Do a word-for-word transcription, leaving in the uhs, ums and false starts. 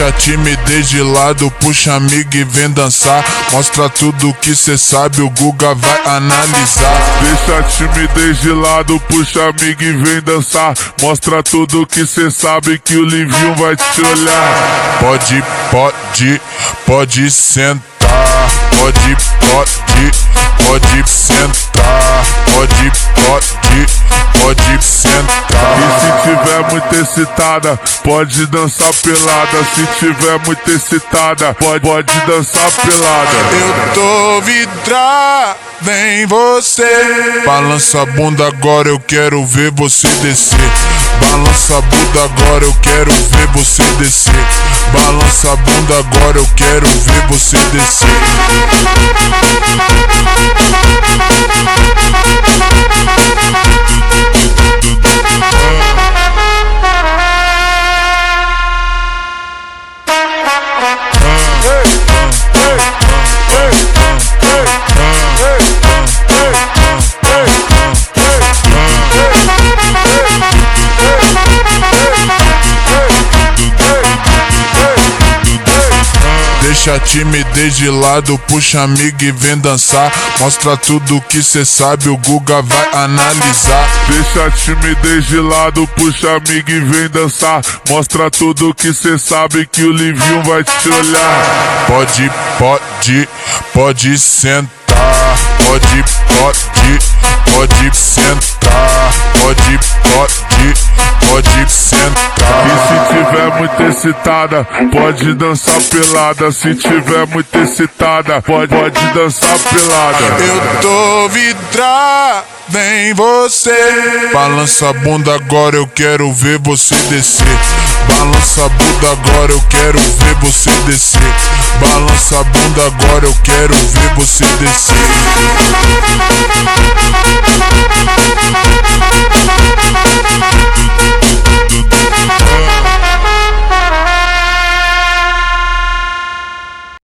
Deixa a timidez de lado, puxa amiga e vem dançar. Mostra tudo que cê sabe, o Guga vai analisar. Deixa a timidez de lado, puxa amiga e vem dançar. Mostra tudo que cê sabe, que o Livinho vai te olhar. Pode, pode, pode sentar. Pode, pode, pode sentar. Pode, pode, pode sentar. E se tiver muito excitada, pode dançar pelada. Se tiver muito excitada, pode, pode dançar pelada. Eu tô vidrado em você. Balança a bunda agora, eu quero ver você descer. Balança a bunda agora, eu quero ver você descer. Balança a bunda agora, eu quero ver você descer. Deixa a timidez de lado, puxa amiga e vem dançar. Mostra tudo que cê sabe, o Guga vai analisar. Deixa a timidez de lado, puxa amiga e vem dançar. Mostra tudo que cê sabe, que o Livinho vai te olhar. Pode, pode, pode sentar. Pode, pode, pode sentar. Pode, pode, pode sentar. E se tiver muito excitada, pode dançar pelada. Se tiver muito excitada, pode, pode dançar pelada. Eu tô vidrado em você. Balança a bunda agora, eu quero ver você descer. Balança a bunda agora, eu quero ver você descer. Balança a bunda agora, eu quero ver você descer.